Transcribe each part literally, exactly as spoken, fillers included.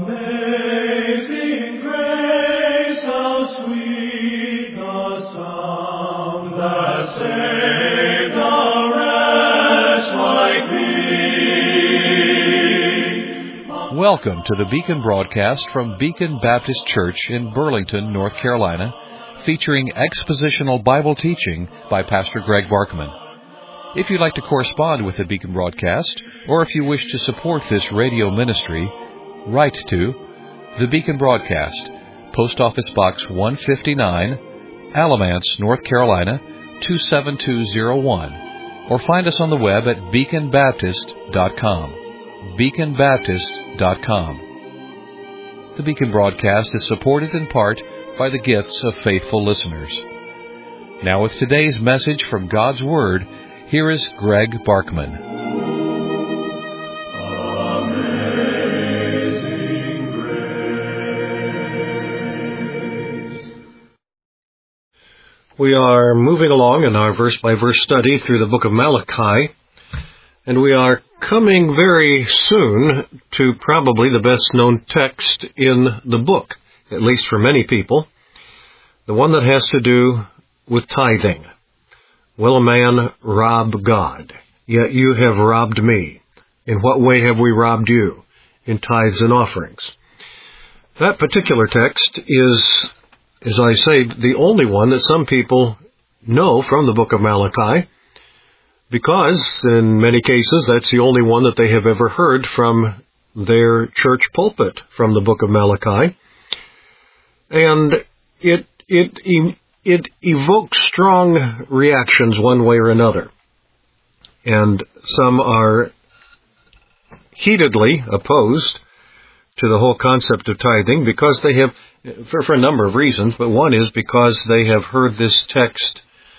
Amazing grace, how sweet the sound that saved a wretch like me. Welcome to the Beacon broadcast from Beacon Baptist Church in Burlington, North Carolina, featuring expositional Bible teaching by Pastor Greg Barkman. If you'd like to correspond with the Beacon broadcast, or if you wish to support this radio ministry, write to the Beacon Broadcast, Post Office Box one fifty-nine, Alamance, North Carolina, two seven two zero one, or find us on the web at beacon baptist dot com. beacon baptist dot com. The Beacon broadcast is supported in part by the gifts of faithful listeners. Now with today's message from God's Word, here is Greg Barkman. Amazing grace. We are moving along in our verse-by-verse study through the book of Malachi, and we are coming very soon to probably the best-known text in the book, at least for many people, the one that has to do with tithing. Will a man rob God? Yet you have robbed me. In what way have we robbed you? In tithes and offerings. That particular text is, as I say, the only one that some people know from the book of Malachi, because in many cases that's the only one that they have ever heard from their church pulpit from the book of Malachi. And it it It evokes strong reactions one way or another. And some are heatedly opposed to the whole concept of tithing because they have, for, for a number of reasons, but one is because they have heard this text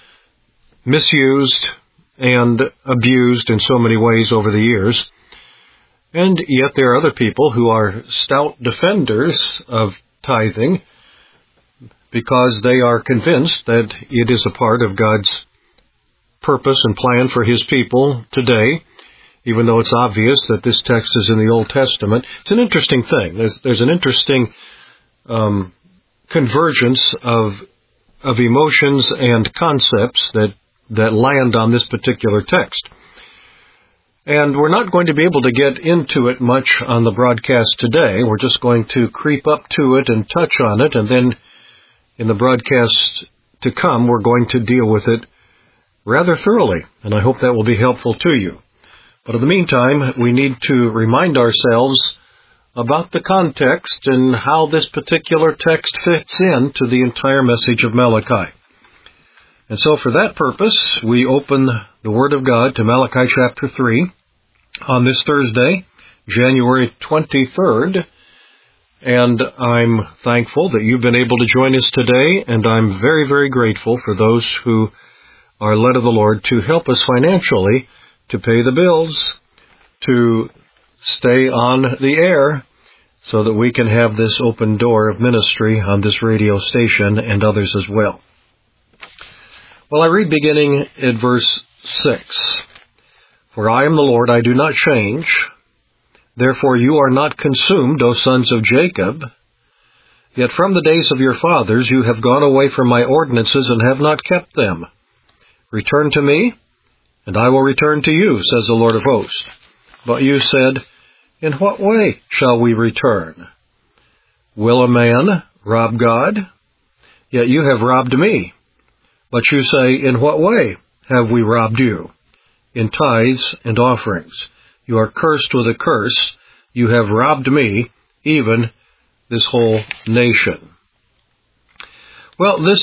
misused and abused in so many ways over the years. And yet there are other people who are stout defenders of tithing, because they are convinced that it is a part of God's purpose and plan for His people today, even though it's obvious that this text is in the Old Testament. It's an interesting thing. There's, there's an interesting um, convergence of of emotions and concepts that, that land on this particular text. And we're not going to be able to get into it much on the broadcast today. We're just going to creep up to it and touch on it, and then in the broadcast to come, we're going to deal with it rather thoroughly, and I hope that will be helpful to you. But in the meantime, we need to remind ourselves about the context and how this particular text fits into the entire message of Malachi. And so for that purpose, we open the Word of God to Malachi chapter three on this Thursday, January twenty-third, and I'm thankful that you've been able to join us today, and I'm very, very grateful for those who are led of the Lord to help us financially to pay the bills, to stay on the air, so that we can have this open door of ministry on this radio station and others as well. Well, I read beginning at verse six. For I am the Lord, I do not change. Therefore you are not consumed, O sons of Jacob. Yet from the days of your fathers you have gone away from my ordinances and have not kept them. Return to me, and I will return to you, says the Lord of hosts. But you said, in what way shall we return? Will a man rob God? Yet you have robbed me. But you say, in what way have we robbed you? In tithes and offerings. You are cursed with a curse. You have robbed me, even this whole nation. Well, this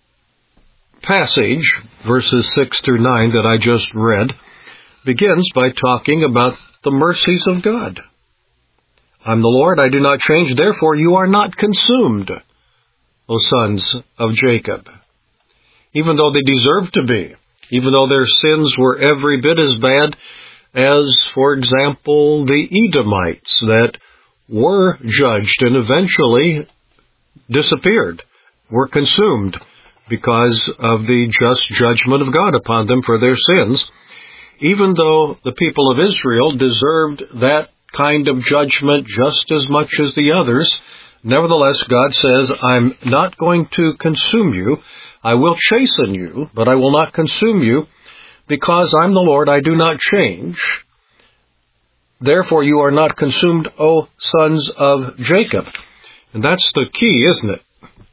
passage, verses six through nine that I just read, begins by talking about the mercies of God. I'm the Lord, I do not change, therefore you are not consumed, O sons of Jacob. Even though they deserved to be, even though their sins were every bit as bad as, for example, the Edomites that were judged and eventually disappeared, were consumed because of the just judgment of God upon them for their sins. Even though the people of Israel deserved that kind of judgment just as much as the others. Nevertheless, God says, I'm not going to consume you. I will chasten you, but I will not consume you, because I'm the Lord, I do not change. Therefore you are not consumed, O sons of Jacob. And that's the key, isn't it?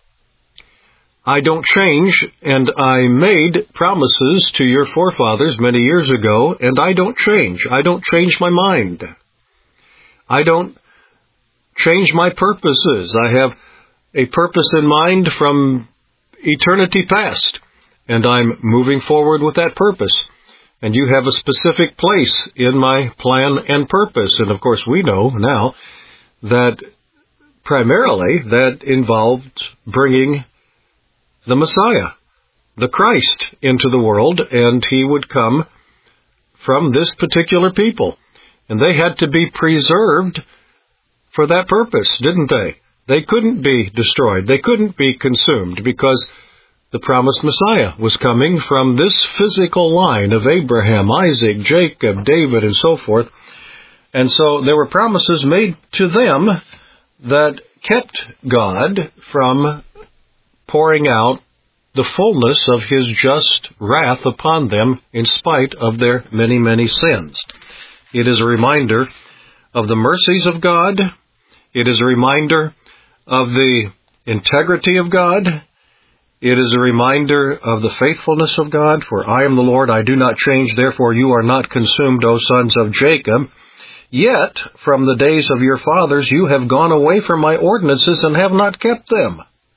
I don't change, and I made promises to your forefathers many years ago, and I don't change. I don't change my mind. I don't change my purposes. I have a purpose in mind from eternity past, and I'm moving forward with that purpose. And you have a specific place in my plan and purpose. And of course we know now that primarily that involved bringing the Messiah, the Christ, into the world, and he would come from this particular people. And they had to be preserved for that purpose, didn't they? They couldn't be destroyed. They couldn't be consumed, because the promised Messiah was coming from this physical line of Abraham, Isaac, Jacob, David, and so forth. And so there were promises made to them that kept God from pouring out the fullness of his just wrath upon them in spite of their many, many sins. It is a reminder of the mercies of God. It is a reminder of the integrity of God. It is a reminder of the faithfulness of God. For I am the Lord, I do not change, therefore you are not consumed, O sons of Jacob. Yet from the days of your fathers you have gone away from my ordinances and have not kept them.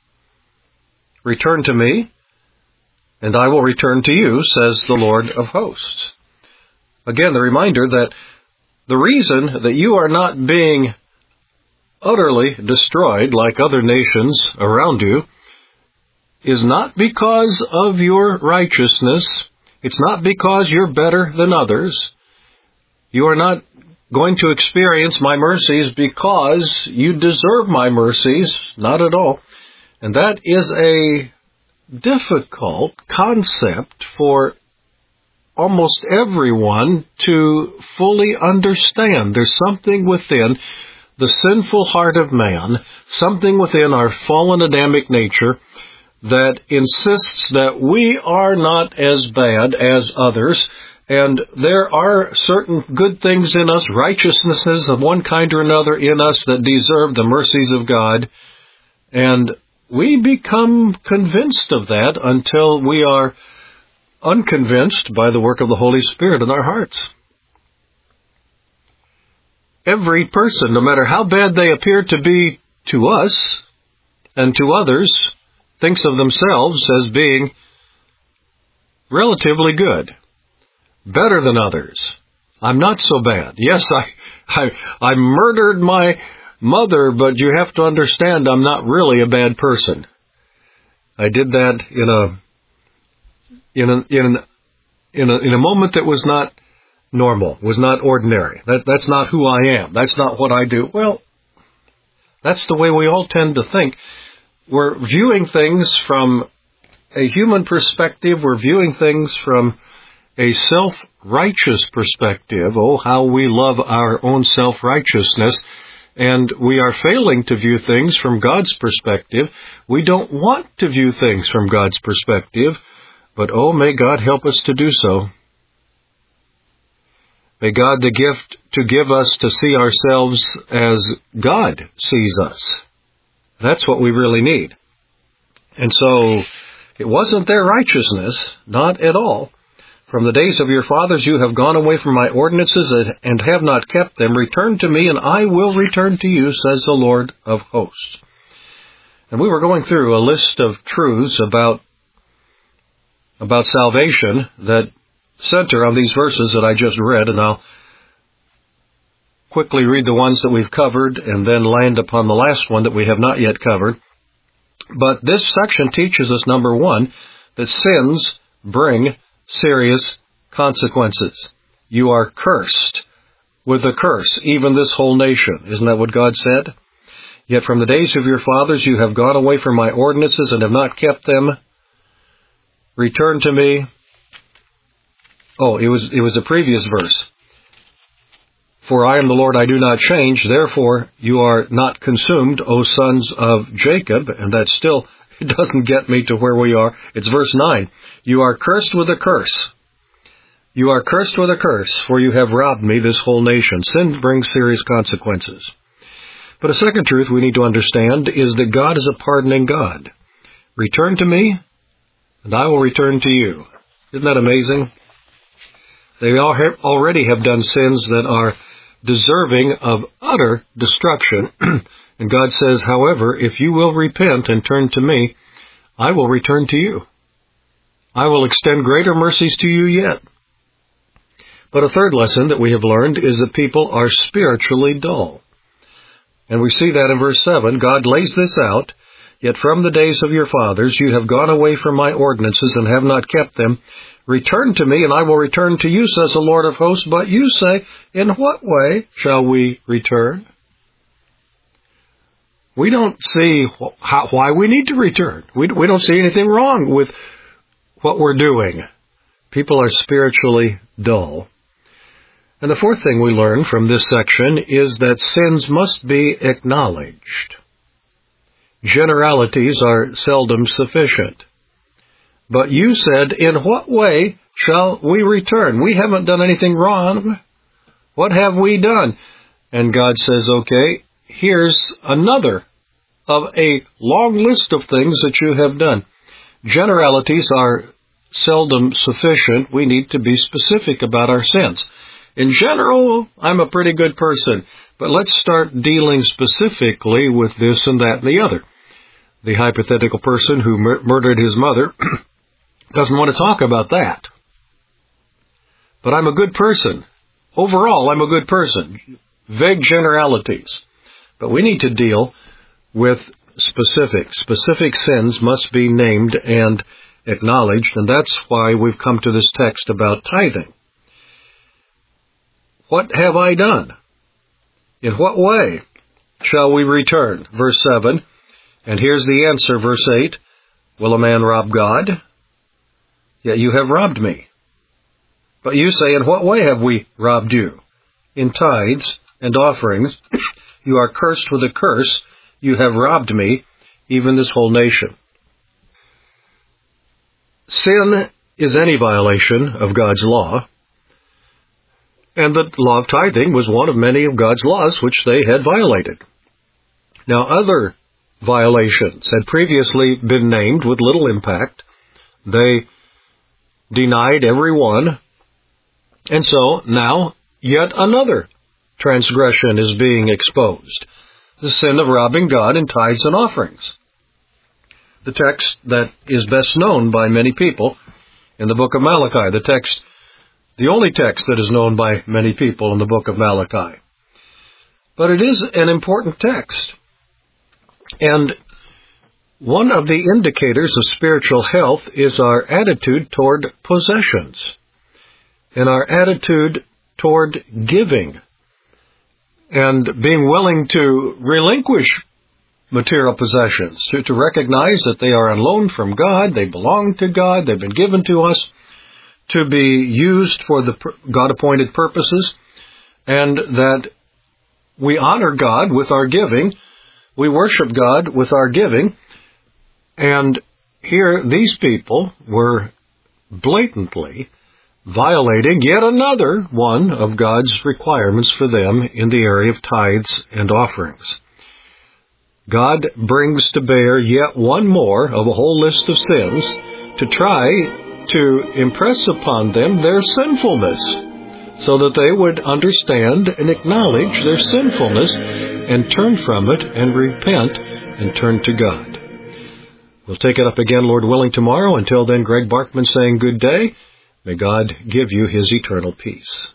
Return to me, and I will return to you, says the Lord of hosts. Again, the reminder that the reason that you are not being utterly destroyed like other nations around you is not because of your righteousness. It's not because you're better than others. You are not going to experience my mercies because you deserve my mercies. Not at all. And that is a difficult concept for almost everyone to fully understand. There's something within the sinful heart of man, something within our fallen Adamic nature that insists that we are not as bad as others, and there are certain good things in us, righteousnesses of one kind or another in us that deserve the mercies of God, and we become convinced of that until we are unconvinced by the work of the Holy Spirit in our hearts. Every person, no matter how bad they appear to be to us and to others, thinks of themselves as being relatively good, better than others. I'm not so bad. Yes, I, I, I murdered my mother, but you have to understand I'm not really a bad person. I did that in a in a in a, in a, in a moment that was not normal, was not ordinary. That that's not who I am. That's not what I do. Well, that's the way we all tend to think. We're viewing things from a human perspective. We're viewing things from a self-righteous perspective. Oh, how we love our own self-righteousness. And we are failing to view things from God's perspective. We don't want to view things from God's perspective, but oh, may God help us to do so. May God the gift to give us to see ourselves as God sees us. That's what we really need. And so, it wasn't their righteousness, not at all. From the days of your fathers you have gone away from my ordinances and have not kept them. Return to me, and I will return to you, says the Lord of hosts. And we were going through a list of truths about, about salvation that center on these verses that I just read, and I'll quickly read the ones that we've covered and then land upon the last one that we have not yet covered. But this section teaches us, number one, that sins bring serious consequences. You are cursed with a curse, even this whole nation. Isn't that what God said? Yet from the days of your fathers you have gone away from my ordinances and have not kept them. Return to me. Oh, it was it was the previous verse. For I am the Lord, I do not change, therefore you are not consumed, O sons of Jacob. And that still doesn't get me to where we are. It's verse nine. You are cursed with a curse. You are cursed with a curse, for you have robbed me, this whole nation. Sin brings serious consequences. But a second truth we need to understand is that God is a pardoning God. Return to me, and I will return to you. Isn't that amazing? They all have, already have done sins that are deserving of utter destruction. And God says, however, if you will repent and turn to me, I will return to you. I will extend greater mercies to you yet. But a third lesson that we have learned is that people are spiritually dull. And we see that in verse seven. God lays this out. Yet from the days of your fathers you have gone away from my ordinances and have not kept them. Return to me, and I will return to you, says the Lord of hosts. But you say, in what way shall we return? We don't see how, why we need to return. We, we don't see anything wrong with what we're doing. People are spiritually dull. And the fourth thing we learn from this section is that sins must be acknowledged. Generalities are seldom sufficient. But you said, in what way shall we return? We haven't done anything wrong. What have we done? And God says, okay, here's another of a long list of things that you have done. Generalities are seldom sufficient. We need to be specific about our sins. In general, I'm a pretty good person, but let's start dealing specifically with this and that and the other. The hypothetical person who mur- murdered his mother doesn't want to talk about that. But I'm a good person. Overall, I'm a good person. Vague generalities. But we need to deal with specifics. Specific sins must be named and acknowledged, and that's why we've come to this text about tithing. What have I done? In what way shall we return? Verse seven. And here's the answer, verse eight. Will a man rob God? Yet you have robbed me. But you say, in what way have we robbed you? In tithes and offerings. You are cursed with a curse. You have robbed me, even this whole nation. Sin is any violation of God's law. And the law of tithing was one of many of God's laws which they had violated. Now, other violations had previously been named with little impact. They denied every one. And so now yet another transgression is being exposed. The sin of robbing God in tithes and offerings. The text that is best known by many people in the book of Malachi. The text, the only text that is known by many people in the book of Malachi. But it is an important text. And one of the indicators of spiritual health is our attitude toward possessions and our attitude toward giving and being willing to relinquish material possessions, to, to recognize that they are on loan from God, they belong to God, they've been given to us to be used for the God-appointed purposes, and that we honor God with our giving. We worship God with our giving. And here, these people were blatantly violating yet another one of God's requirements for them in the area of tithes and offerings. God brings to bear yet one more of a whole list of sins to try to impress upon them their sinfulness, so that they would understand and acknowledge their sinfulness and turn from it and repent and turn to God. We'll take it up again, Lord willing, tomorrow. Until then, Greg Barkman saying good day. May God give you His eternal peace.